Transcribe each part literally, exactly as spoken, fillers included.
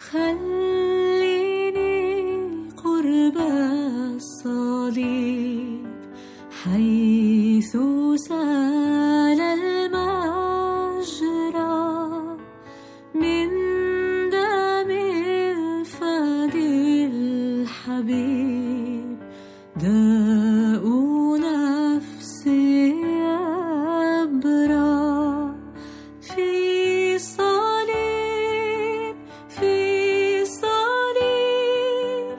خليني قرب الصليب حيث سال المجرى من دم الفدي الحبيب. داء نفسي يبرى في صليب في صليب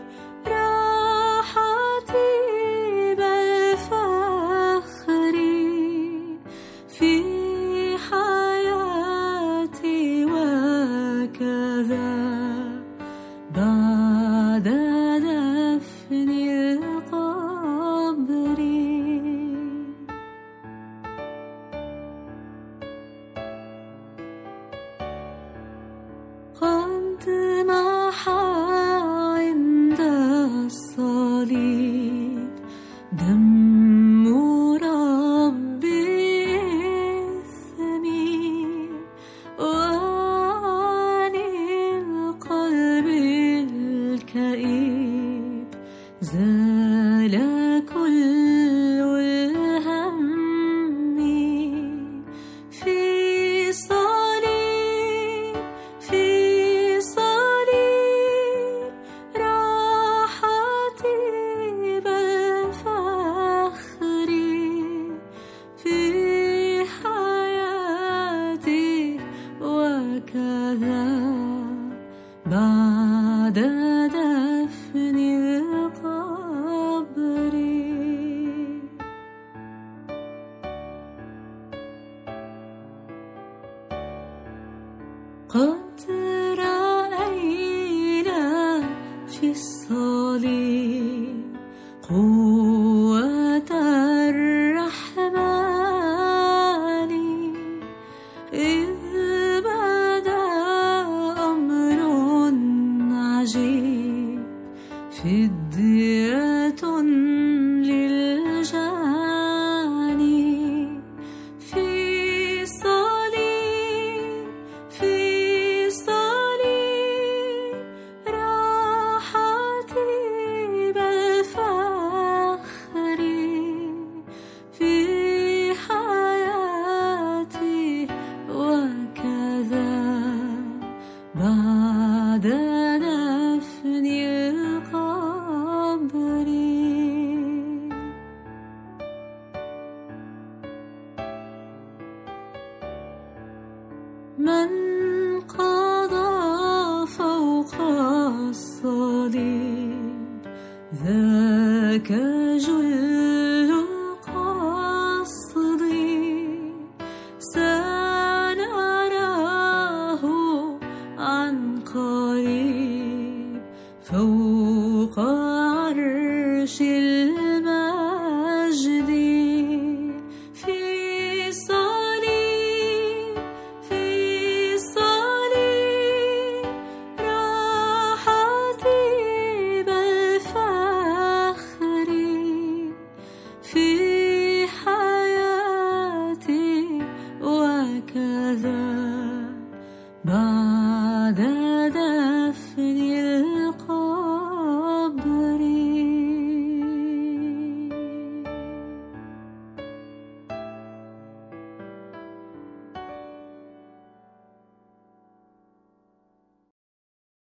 راحتي بل فخري في حياتي وكذا بعد دفن القبر. قد محى عند الصليب دم ربي الثمين، وعن القلب الكئيب زال كل الهم. في صليب في صليب راحتي بل فخري في حياتي وكذا بعد دفن القبر. قد رأينا في الصليب قوة الرحمن، إذ بدا أمر عجيب فدية للجاني. في صليب في صليب راحتي بل فخري في حياتي وكذا بعد دفن القبر. من قضى فوق الصليب ذاك جل القصد، سنراه عن قريب فوق